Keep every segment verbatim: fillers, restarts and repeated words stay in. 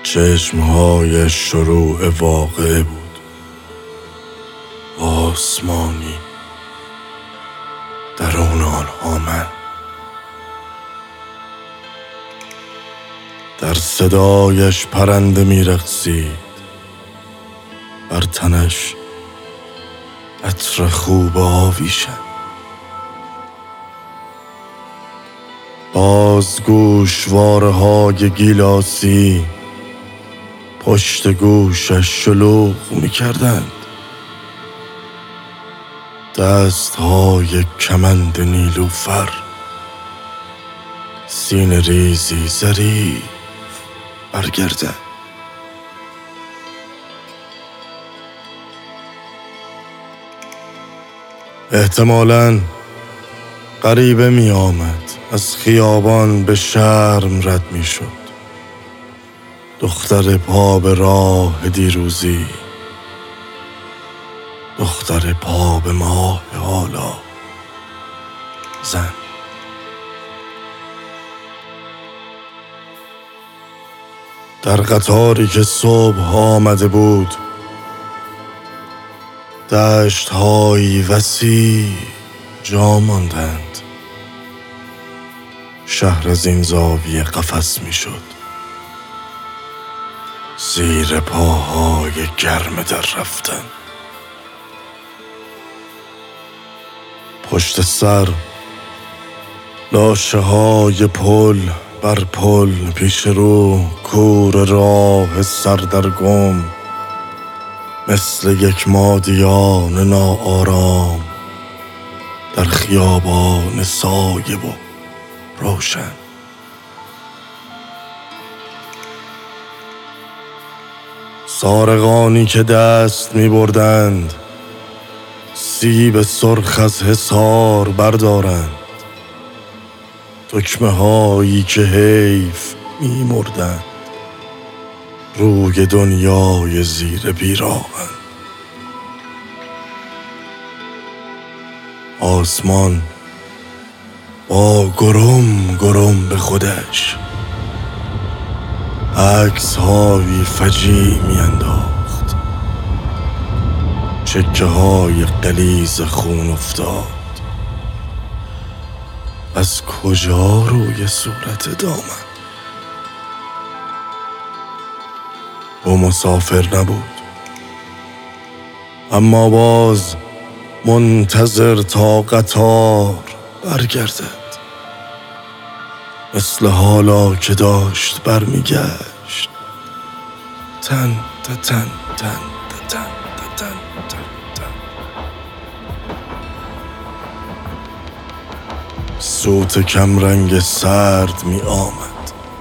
چشمهای شروع واقعه بود، آسمانی درون آنها من. در صدایش پرنده می‌رقصید، بر تنش عطر خوب آویشم. باز گوشواره‌های گیلاسی پشت گوشش شلوغ می‌کردند. دست‌های کمند نیلوفر، سینه ریزی ظریف برگردد. احتمالاً غریبه می آمد، از خیابان به شرم رد می شد. دختر پا به راه دیروزی، دختر پا به ماه حالا، زن. در قطاری که صبح آمده بود، دشت‌های وسیع جا ماندند. شهر از این زاویه قفس می شد، زیر پاهای گرم در رفتن. پشت سر لاشه های پل بر پل، پیش رو کور راه سردرگم، مثل یک مادیان ناآرام در خیابان سایه و روشن. سارقانی که دست می بردند سیب سرخ از حصار بردارند، دکمه هایی که حیف می مردند روی دنیای زیر پیراهن. آسمان با گرم گرم به خودش عکس های فجیع می انداخت. چکه های غلیظ خون افتاد. از کجا روی صورت دامن؟ او مسافر نبود، اما باز منتظر تا قطار برگردد، مثل حالا که داشت برمیگشت. تن تن تن تن تن تن تن. صوت کمرنگ سرد می آمد،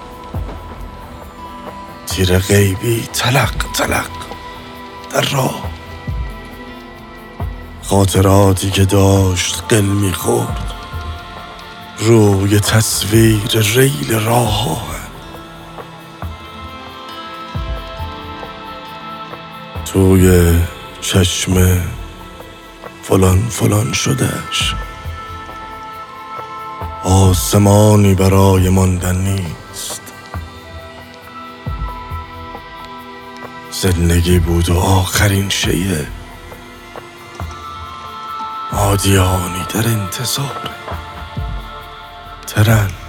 تیر غیبی تلق تلق در راه. خاطراتی که داشت قل می خورد روی تصویر ریل راه آهن. توی چشم فلان فلان شدهش آسمانی برای ماندن نیست. زندگی بود و آخرین شیء مادیانی در انتظار ترن.